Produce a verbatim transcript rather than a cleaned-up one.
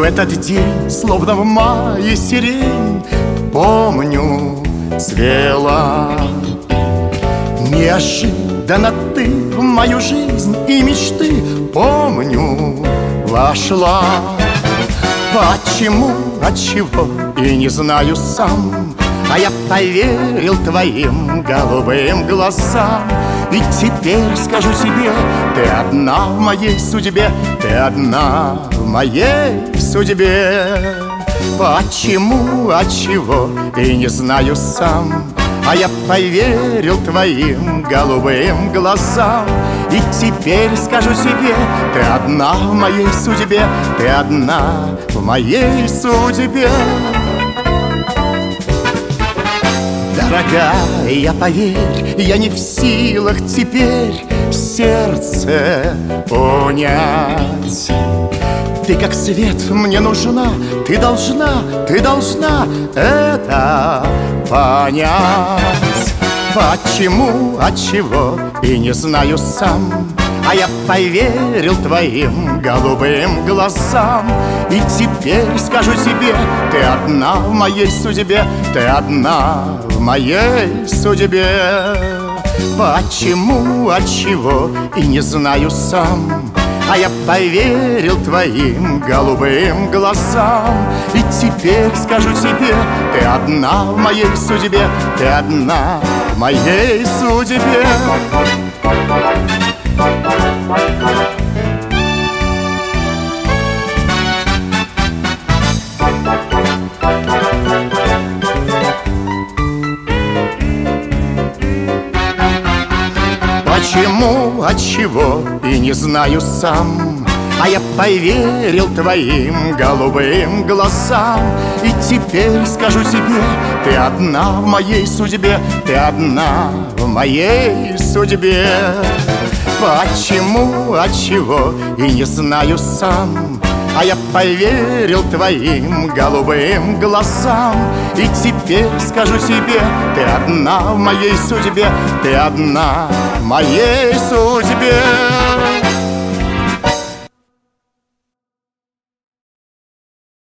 этот день, словно в мае сирень, помню, цвела. Неожиданно ты в мою жизнь и мечты, помню, вошла. Почему, отчего, и не знаю сам, а я поверил твоим голубым глазам. И теперь скажу себе, ты одна в моей судьбе, ты одна в моей судьбе. Почему, отчего, и не знаю сам, а я поверил твоим голубым глазам. И теперь скажу себе, ты одна в моей судьбе, ты одна в моей судьбе. Дорогая, поверь, я не в силах теперь сердце унять. Ты как свет мне нужна, ты должна, ты должна это понять. Почему, отчего, и не знаю сам, а я поверил твоим голубым глазам. И теперь скажу себе, ты одна в моей судьбе, ты одна в моей судьбе. Почему, отчего, и не знаю сам, а я поверил твоим голубым глазам. И теперь скажу тебе, ты одна в моей судьбе, ты одна в моей судьбе. Почему, отчего, и не знаю сам, а я поверил твоим голубым глазам. И теперь скажу себе, ты одна в моей судьбе, ты одна в моей судьбе. Почему, отчего, и не знаю сам, а я поверил твоим голубым глазам. И теперь скажу себе, ты одна в моей судьбе, ты одна в моей судьбе.